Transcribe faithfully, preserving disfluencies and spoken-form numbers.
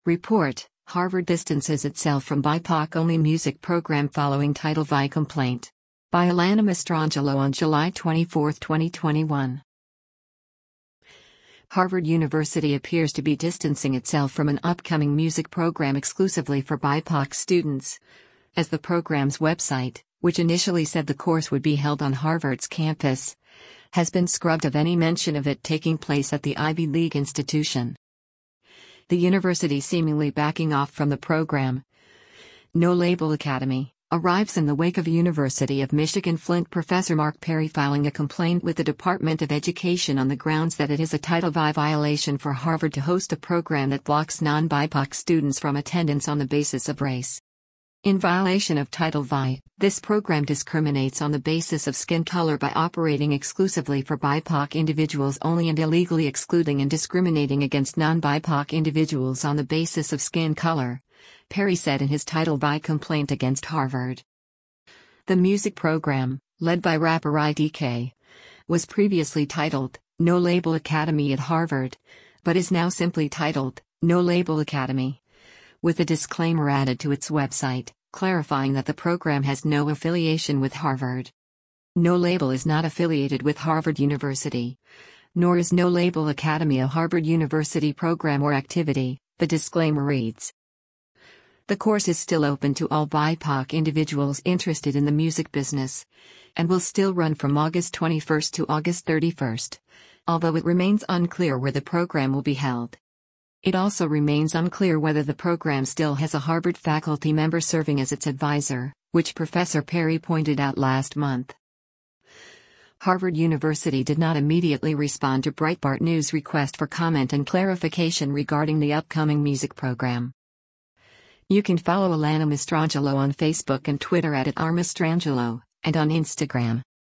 Report: Harvard distances itself from B I P O C-only music program following Title V I complaint. By Alana Mastrangelo on July twenty-fourth, twenty twenty-one. Harvard University appears to be distancing itself from an upcoming music program exclusively for B I P O C students, as the program's website, which initially said the course would be held on Harvard's campus, has been scrubbed of any mention of it taking place at the Ivy League institution. The university seemingly backing off from the program. No Label Academy arrives in the wake of University of Michigan Flint professor Mark Perry filing a complaint with the Department of Education on the grounds that it is a Title V violation for Harvard to host a program that blocks non-B I P O C students from attendance on the basis of race. In violation of Title V I, this program discriminates on the basis of skin color by operating exclusively for B I P O C individuals only and illegally excluding and discriminating against non-B I P O C individuals on the basis of skin color, Perry said in his Title V I complaint against Harvard. The music program, led by rapper I D K, was previously titled No Label Academy at Harvard, but is now simply titled No Label Academy, with a disclaimer added to its website, clarifying that the program has no affiliation with Harvard. No Label is not affiliated with Harvard University, nor is No Label Academy a Harvard University program or activity, the disclaimer reads. The course is still open to all B I P O C individuals interested in the music business, and will still run from August twenty-first to August thirty-first, although it remains unclear where the program will be held. It also remains unclear whether the program still has a Harvard faculty member serving as its advisor, which Professor Perry pointed out last month. Harvard University did not immediately respond to Breitbart News' request for comment and clarification regarding the upcoming music program. You can follow Alana Mastrangelo on Facebook and Twitter at @rmastrangelo, and on Instagram